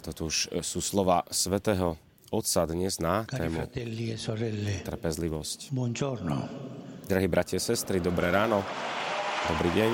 toto už sú slova svätého Otca dnes na tému trpezlivosť. Drahí bratia a sestry, dobré ráno, dobrý deň.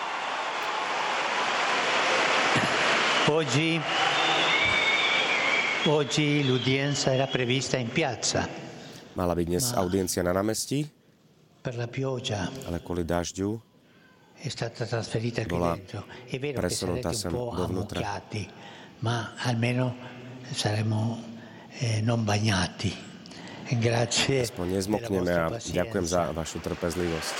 Oggi l'udienza era prevista in piazza. Mala byť dnes audiencia na námestí, per la pioggia ale kvôli dažďu è stata trasferita qui bola dentro. È vero che presunutá sarete sem un po' dovnútra. ammucchiati, ma almeno saremo non bagnati. Grazie. Aspoň nezmokneme a ďakujem za vašu trpezlivosť.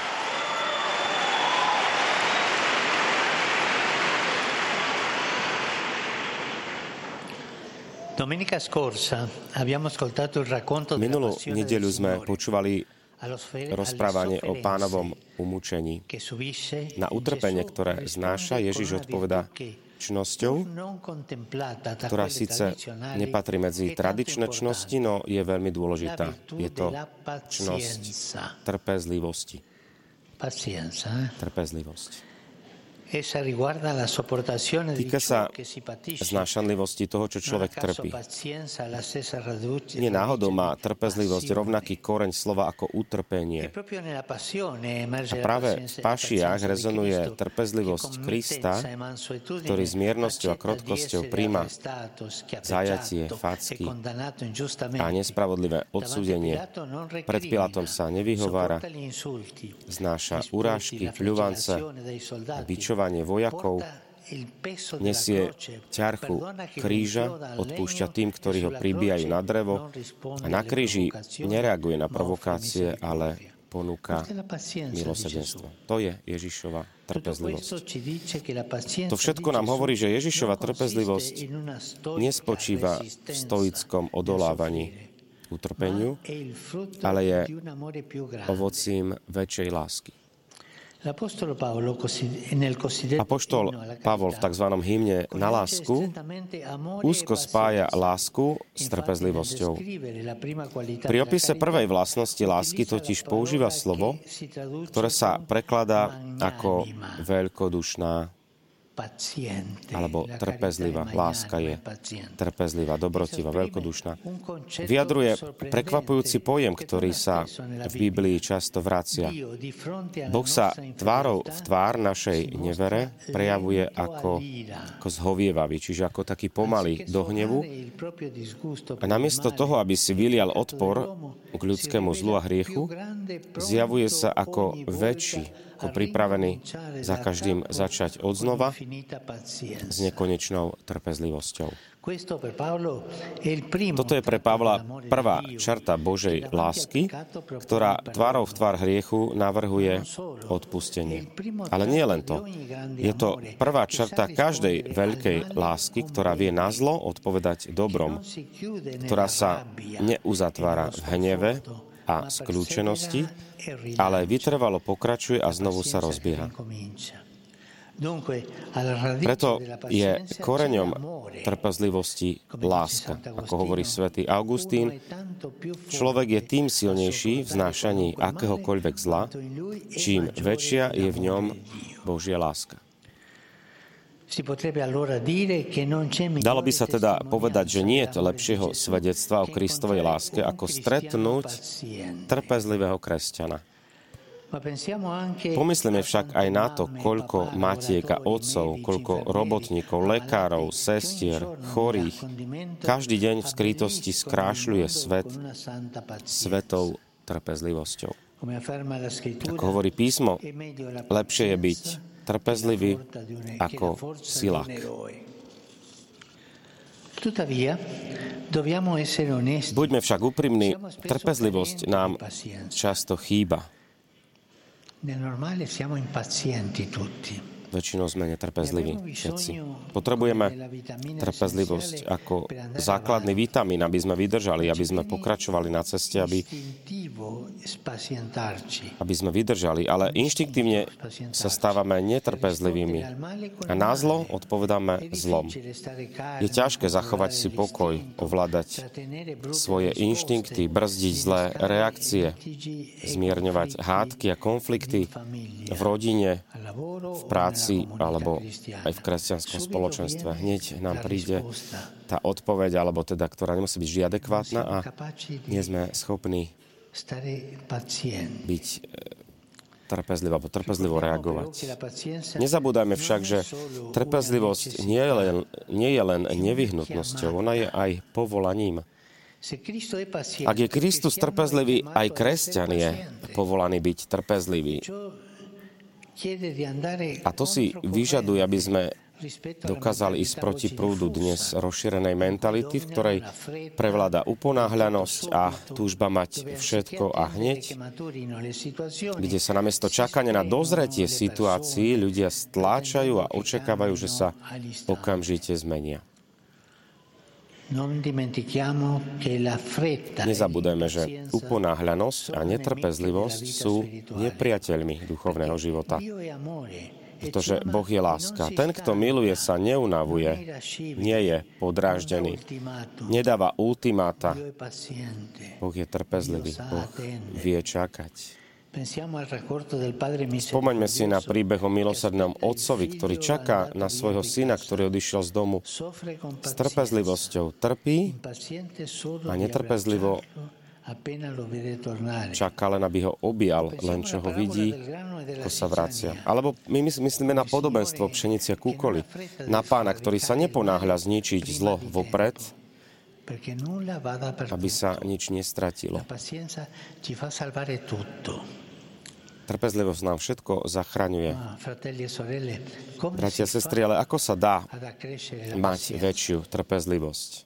Domenica scorsa abbiamo ascoltato il racconto della Minulú passione del nedeľu sme Signore počúvali alle rozprávanie o sofferenze Pánovom umúčení. che subisce Na utrpenie, Gesù ktoré risponde znáša, con Ježiš una odpoveda virtù che čnosťou, non contemplata da ktorá quelle síce tradizionali, nepatrí medzi è tanto tradičné importante. čnosti, no je veľmi La dôležitá. virtù Je to della čnosť pazienza. trpezlivosti. Pazienza, Trpezlivosť. Essa riguarda la sopportazione di Týka sa ciò che si patisce. znášanlivosti toho, čo Non a človek caso trpí. pazienza è la stessa radice Nie náhodou má di trpezlivosť passione. rovnaký koreň slova ako E utrpenie. proprio nella passione A emerge la práve v pazienza pašiach di rezonuje Cristo, trpezlivosť che con Krista, mitenza e mansuetudine ktorý s miernosťou a accetta krotkosťou di essere príjma arrestato, schiaffeggiato zajatie, e facky condannato ingiustamente. a nespravodlivé odsúdenie. Davanti a Pilato non Pred Pilatom sa nevyhovára, sopporta gli insulti, znáša gli urážky, sputi, la pľuvance, flagellazione dei soldati, bičovanie vojakov, porta il peso della nesie croce, ťarchu perdona chi kríža, rinchioda al odpúšťa legno tým, e ktorí ho sulla pribíjajú croce na drevo non risponde a na alle kríži provocazioni, nereaguje na ma offre provokácie, misericordia. ale ponúka Questa è la pazienza di milosrdenstvo. Gesù. To je Ježišova Tutto trpezlivosť. questo ci dice che la pazienza To všetko di nám Gesù hovorí, že Ježišova non consiste trpezlivosť in una stoica nespočíva v resistenza stoickom nel odolávaní soffrire, utrpeniu, ma è il frutto ale je di un amore più grande. ovocím väčšej lásky. L'Apostolo Paolo nel cosiddetto Apoštol inno alla Pavol v carità tzv. Hymne na coniuga lásku strettamente amore e úzko spája pazienza. lásku s Infatti, trpezlivosťou. nel descrivere la prima qualità Pri della opise carità, prvej vlastnosti lásky utilizza totiž la používa parola slovo, che si traduce ktoré sa con prekladá magnanima, ako veľkodušná paziente. alebo La trpezlivá. carità è Láska je magnanima e paziente. trpezlivá, dobrotivá, Esprime veľkodušná. un concetto Vyjadruje sorprendente prekvapujúci pojem, che ktorý torna sa spesso nella v Bibbia. Biblii často vracia. Dio di fronte alla Boh sa nostra tvárou v inferiorità tvár našej si nevere mostra prejavuje lento ako all'ira. zhovievavý, čiže ako taký pomalý do hnevu. A namiesto toho, aby si vylial odpor k ľudskému zlu a hriechu, zjavuje sa ako väčší, ako pripravený za každým začať odznova s nekonečnou trpezlivosťou. Toto je pre Pavla prvá črta Božej lásky, ktorá tvárou v tvár hriechu navrhuje odpustenie. Ale nie len to. Je to prvá črta každej veľkej lásky, ktorá vie na zlo odpovedať dobrom, ktorá sa neuzatvára v hneve a skľúčenosti, ale vytrvalo pokračuje a znovu sa rozbieha. Preto je koreňom trpezlivosti láska, ako hovorí svätý Augustín. Človek je tým silnejší v znášaní akéhokoľvek zla, čím väčšia je v ňom Božia láska. Dalo by sa teda povedať, že nie je lepšieho svedectva o Kristovej láske, ako stretnúť trpezlivého kresťana. Pomyslíme však aj na to, koľko matiek a otcov, koľko robotníkov, lekárov, sestier, chorých každý deň v skrytosti skrášľuje svet svetou trpezlivosťou. Ako hovorí písmo, lepšie je byť trpezlivý ako silák. Buďme však úprimní, trpezlivosť nám často chýba. Väčšinou sme netrpezliví všetci. Potrebujeme trpezlivosť ako základný vitamín, aby sme vydržali, aby sme pokračovali na ceste, aby sme vydržali. Ale inštinktívne sa stávame netrpezlivými a na zlo odpovedáme zlom. Je ťažké zachovať si pokoj, ovládať svoje inštinkty, brzdiť zlé reakcie, zmierňovať hádky a konflikty v rodine, v práci, si, alebo aj v kresťanskom spoločenstve. Hneď nám príde tá odpoveď, alebo teda, ktorá nemusí byť vždy adekvátna a nie sme schopní byť trpezlivo, alebo trpezlivo reagovať. Nezabúdajme však, že trpezlivosť nie je len nevyhnutnosťou, ona je aj povolaním. Ak je Kristus trpezlivý, aj kresťan je povolaný byť trpezlivý. A to si vyžaduje, aby sme dokázali ísť proti prúdu dnes rozšírenej mentality, v ktorej prevláda uponáhľanosť a túžba mať všetko a hneď, kde sa namiesto čakania na dozretie situácií ľudia stláčajú a očakávajú, že sa okamžite zmenia. Nezabúdajme, že uponáhľanosť a netrpezlivosť sú nepriateľmi duchovného života. Pretože Boh je láska. Ten, kto miluje, sa neunavuje, nie je podráždený, nedáva ultimáta. Boh je trpezlivý, Boh vie čakať. Spomeňme si na príbeh o milosrdnom otcovi, ktorý čaká na svojho syna, ktorý odišiel z domu. S trpezlivosťou trpí a netrpezlivo čaká len, aby ho objal, len čo ho vidí, ako sa vracia. Alebo my myslíme na podobenstvo pšenice a kúkoli. Na Pána, ktorý sa neponáhľa zničiť zlo vopred, aby sa nič nestratilo. Trpezlivosť nám všetko zachraňuje. Bratia a sestry, ale ako sa dá mať väčšiu trpezlivosť?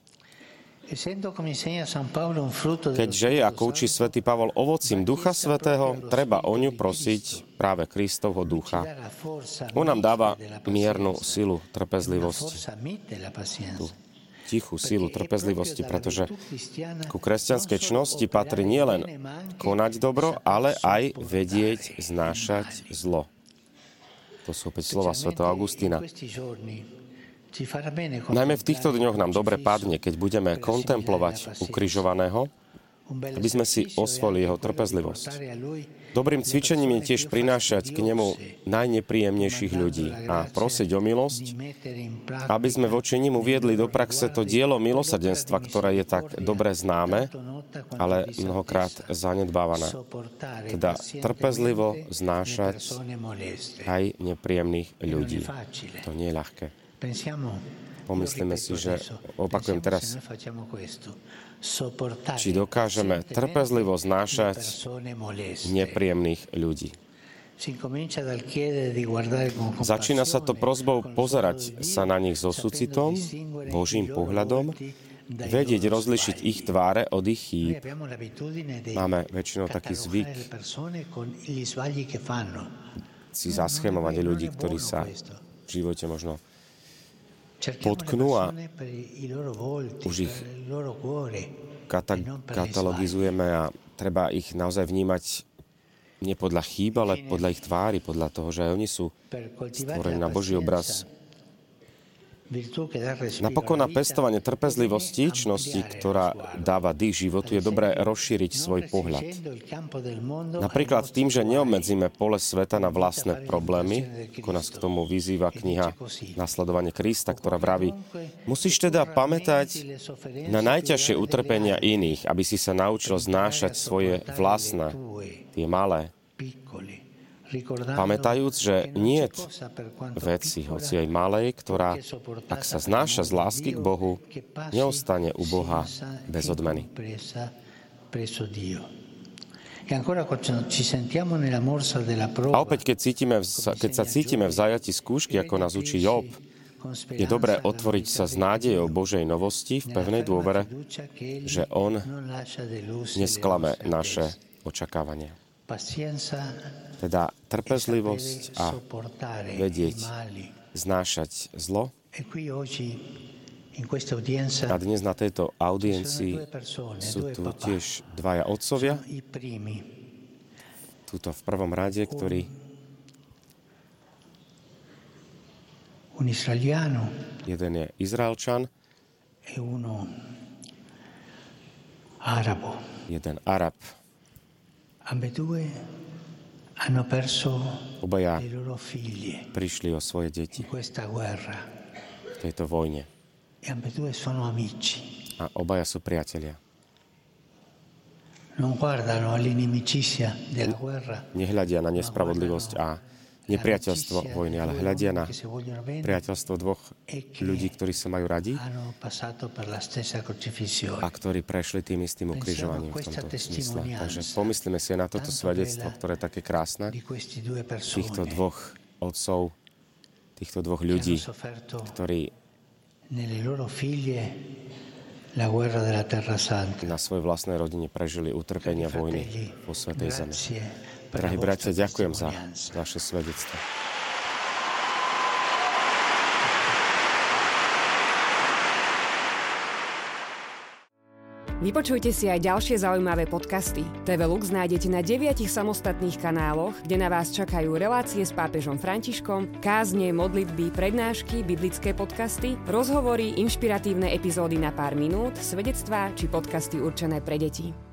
Keďže je, ako učí svätý Pavol, ovocím Ducha Svätého, treba o ňu prosiť práve Kristovho Ducha. On nám dáva miernu silu trpezlivosti. Tú tichú silu trpezlivosti, pretože ku kresťanskej čnosti patrí nielen konať dobro, ale aj vedieť znášať zlo. To sú opäť slova svätého Augustína. Najmä v týchto dňoch nám dobre padne, keď budeme kontemplovať ukrižovaného, aby sme si osvojili jeho trpezlivosť. Dobrým cvičením je tiež prinášať k nemu najnepríjemnejších ľudí a prosiť o milosť, aby sme voči nim uviedli do praxe to dielo milosrdenstva, ktoré je tak dobre známe, ale mnohokrát zanedbávané. Teda trpezlivo znášať aj nepríjemných ľudí. To nie je ľahké. Pomyslíme si, že opakujem teraz, či dokážeme trpezlivo znášať nepríjemných ľudí. Začína sa to prosbou pozerať sa na nich so súcitom, Božím pohľadom, vedieť rozlišiť ich tváre od ich chýb. Máme väčšinou taký zvyk si zaschémovať ľudí, ktorí sa v živote možno potknú a už ich katalogizujeme a treba ich naozaj vnímať nie podľa chýb, ale podľa ich tvári, podľa toho, že aj oni sú stvorení na Boží obraz. Napokon na pestovanie trpezlivosti, čnosti, ktorá dáva dých životu, je dobré rozšíriť svoj pohľad. Napríklad tým, že neobmedzíme pole sveta na vlastné problémy, ako nás k tomu vyzýva kniha Nasledovanie Krista, ktorá vraví: musíš teda pamätať na najťažšie utrpenia iných, aby si sa naučil znášať svoje vlastné, tie malé. Pamätajúc, že niet veci, hoci aj malej, ktorá, ak sa znáša z lásky k Bohu, neostane u Boha bez odmeny. A opäť, keď sa cítime v zajati skúšky, ako nás učí Job, je dobré otvoriť sa s nádejou Božej novosti v pevnej dôvere, že On nesklame naše očakávania. Teda trpezlivosť a vedieť znášať zlo. A dnes na tejto audiencii sú tu tiež dvaja otcovia. Tuto v prvom rade, ktorý jeden je Izraelčan, jeden Arab. Obaja prišli o svoje deti v tejto vojne. A obaja sú priatelia. Nehľadia na nespravodlivosť a nepriateľstvo vojny, ale hľadia na priateľstvo dvoch ľudí, ktorí sa majú radi a ktorí prešli tým istým ukrižovaním v tomto smysle. Takže pomyslíme si na toto svedectvo, ktoré je také krásne, týchto dvoch otcov, týchto dvoch ľudí, ktorí na svojej vlastnej rodine prežili utrpenia vojny vo Svätej Zemi. Drahí bratia, ďakujem za vaše svedectvo. Vypočujte si aj ďalšie zaujímavé podcasty. TV Lux nájdete na 9 samostatných kanáloch, kde na vás čakajú relácie s pápežom Františkom, kázne, modlitby, prednášky, biblické podcasty, rozhovory, inšpiratívne epizódy na pár minút, svedectvá či podcasty určené pre deti.